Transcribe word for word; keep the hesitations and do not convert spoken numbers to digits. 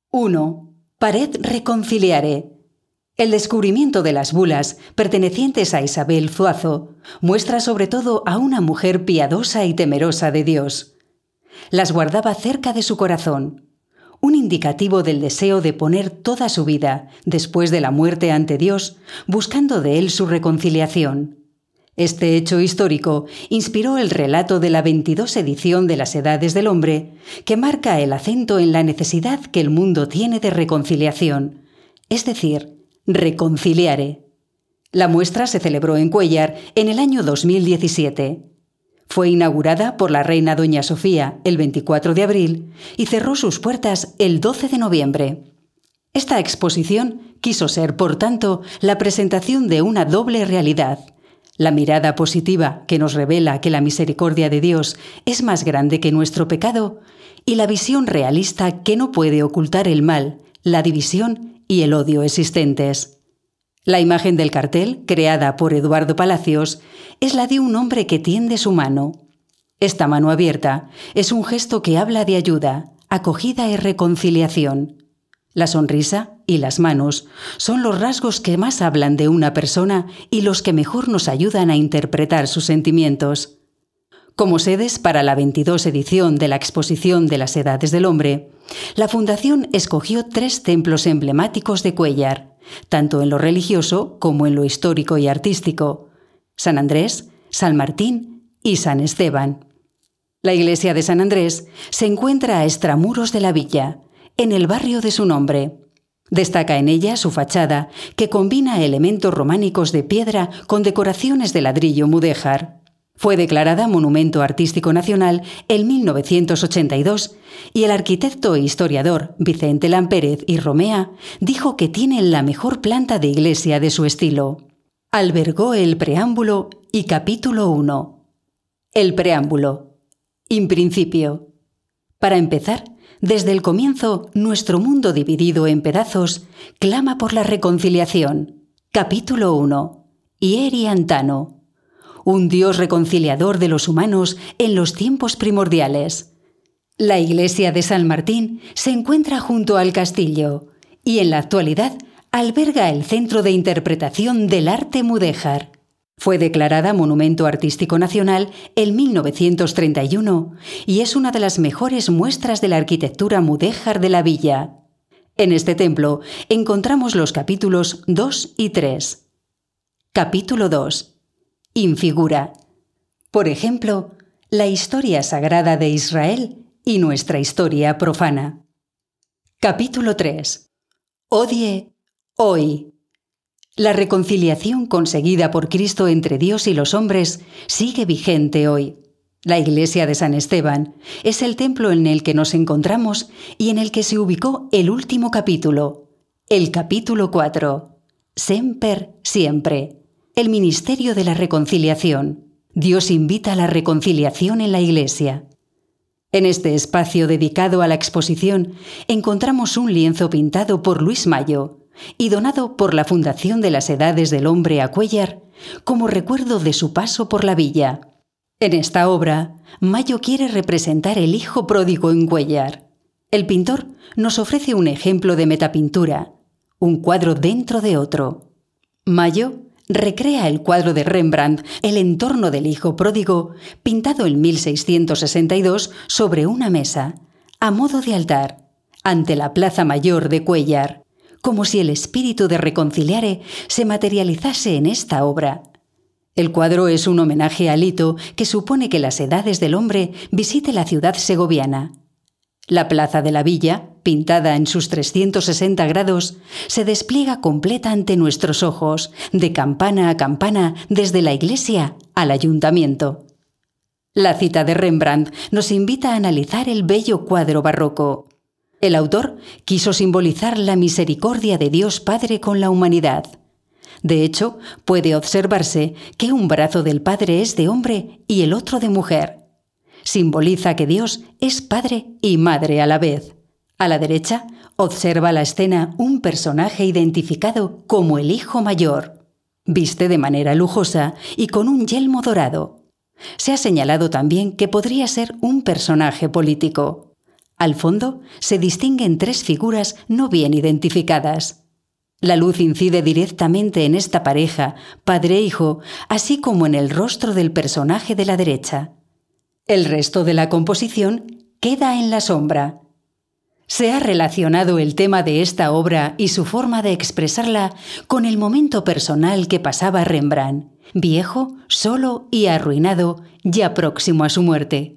uno. Pared Reconciliare. El descubrimiento de las bulas, pertenecientes a Isabel Zuazo, muestra sobre todo a una mujer piadosa y temerosa de Dios. Las guardaba cerca de su corazón, un indicativo del deseo de poner toda su vida, después de la muerte ante Dios, buscando de Él su reconciliación. Este hecho histórico inspiró el relato de la veintidós edición de las Edades del Hombre, que marca el acento en la necesidad que el mundo tiene de reconciliación, es decir, reconciliare. La muestra se celebró en Cuéllar en el año dos mil diecisiete. Fue inaugurada por la reina Doña Sofía el veinticuatro de abril y cerró sus puertas el doce de noviembre. Esta exposición quiso ser, por tanto, la presentación de una doble realidad: la mirada positiva que nos revela que la misericordia de Dios es más grande que nuestro pecado, y la visión realista que no puede ocultar el mal, la división y el odio existentes. La imagen del cartel, creada por Eduardo Palacios, es la de un hombre que tiende su mano. Esta mano abierta es un gesto que habla de ayuda, acogida y reconciliación. La sonrisa y las manos son los rasgos que más hablan de una persona y los que mejor nos ayudan a interpretar sus sentimientos. Como sedes para la veintidós edición de la Exposición de las Edades del Hombre, la Fundación escogió tres templos emblemáticos de Cuéllar, tanto en lo religioso como en lo histórico y artístico: San Andrés, San Martín y San Esteban. La iglesia de San Andrés se encuentra a extramuros de la villa, en el barrio de su nombre. Destaca en ella su fachada, que combina elementos románicos de piedra con decoraciones de ladrillo mudéjar. Fue declarada Monumento Artístico Nacional en mil novecientos ochenta y dos y el arquitecto e historiador Vicente Lampérez y Romea dijo que tiene la mejor planta de iglesia de su estilo. Albergó el preámbulo y capítulo uno. El preámbulo. In principio. Para empezar, desde el comienzo, nuestro mundo dividido en pedazos clama por la reconciliación. Capítulo uno. Ieri Antano. Un Dios reconciliador de los humanos en los tiempos primordiales. La iglesia de San Martín se encuentra junto al castillo y en la actualidad alberga el Centro de Interpretación del Arte Mudéjar. Fue declarada Monumento Artístico Nacional en mil novecientos treinta y uno y es una de las mejores muestras de la arquitectura mudéjar de la villa. En este templo encontramos los capítulos dos y tres. Capítulo dos. Infigura. Por ejemplo, la historia sagrada de Israel y nuestra historia profana. Capítulo tres. Odie, hoy. La reconciliación conseguida por Cristo entre Dios y los hombres sigue vigente hoy. La iglesia de San Esteban es el templo en el que nos encontramos y en el que se ubicó el último capítulo, el capítulo cuatro. Semper siempre. El ministerio de la reconciliación. Dios invita a la reconciliación en la iglesia. En este espacio dedicado a la exposición encontramos un lienzo pintado por Luis Mayo y donado por la Fundación de las Edades del Hombre a Cuéllar como recuerdo de su paso por la villa. En esta obra, Mayo quiere representar el hijo pródigo en Cuéllar. El pintor nos ofrece un ejemplo de metapintura, un cuadro dentro de otro. Mayo recrea el cuadro de Rembrandt, El entorno del hijo pródigo, pintado en mil seiscientos sesenta y dos sobre una mesa, a modo de altar, ante la Plaza Mayor de Cuéllar, como si el espíritu de reconciliare se materializase en esta obra. El cuadro es un homenaje al hito que supone que las Edades del Hombre visite la ciudad segoviana. La plaza de la villa, pintada en sus trescientos sesenta grados, se despliega completa ante nuestros ojos, de campana a campana, desde la iglesia al ayuntamiento. La cita de Rembrandt nos invita a analizar el bello cuadro barroco. El autor quiso simbolizar la misericordia de Dios Padre con la humanidad. De hecho, puede observarse que un brazo del Padre es de hombre y el otro de mujer. Simboliza que Dios es padre y madre a la vez. A la derecha, observa la escena un personaje identificado como el hijo mayor. Viste de manera lujosa y con un yelmo dorado. Se ha señalado también que podría ser un personaje político. Al fondo se distinguen tres figuras no bien identificadas. La luz incide directamente en esta pareja, padre-hijo, así como en el rostro del personaje de la derecha. El resto de la composición queda en la sombra. Se ha relacionado el tema de esta obra y su forma de expresarla con el momento personal que pasaba Rembrandt, viejo, solo y arruinado, ya próximo a su muerte.